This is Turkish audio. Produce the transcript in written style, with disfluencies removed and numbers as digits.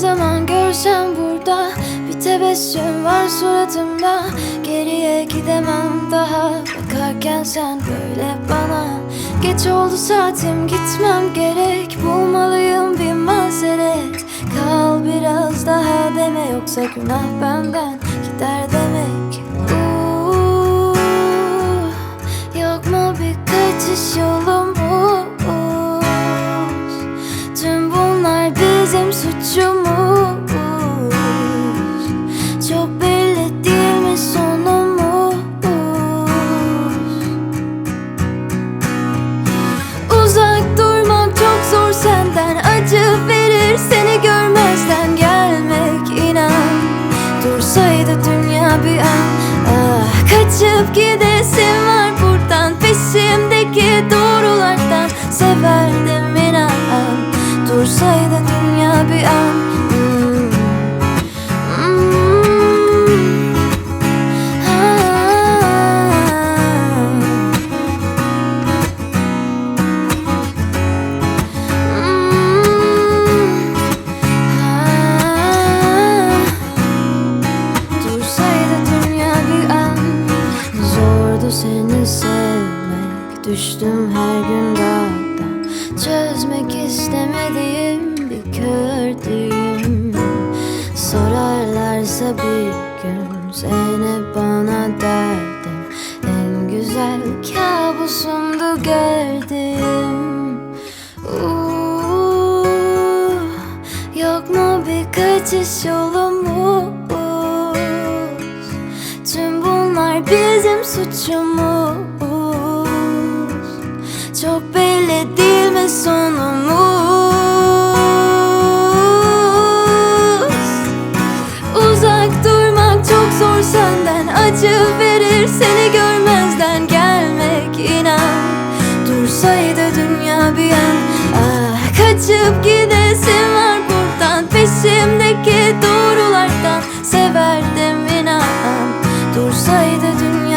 zaman görsem burada bir tebessüm var suratımda. Geriye gidemem daha, bakarken sen böyle bana. Geç oldu saatim, gitmem gerek, bulmalıyım bir mazeret. Kal biraz daha deme, yoksa günah benden gider demek. Yok mu bir kaçış yolumuz? Tüm bunlar bizim suçumuz. Çok belli değil mi sonumuz? Uzak durmak çok zor senden, acı verir seni görmezden gelmek, inan. Dursaydı dünya bir an, ah, kaçıp gidesim var buradan, peşimdeki doğrulardan severdim inan. Dursaydı dünya bir an. Seni sevmek, düştüm her gün dağdan. Çözmek istemediğim bir kördüğüm. Sorarlarsa bir gün seni bana derdim. En güzel kabusumdu gördüğüm. Yok mu bir kaçış yolumuz? Tüm bunlar bizim suçumuz. Çok belli değil mi sonumuz? Uzak durmak çok zor senden, acı verir seni görmezden gelmek, inan. Dursaydı dünya bir an, ah, kaçıp gidesim var buradan, peşimdeki doğrulardan severdim inan. Dursaydı dünya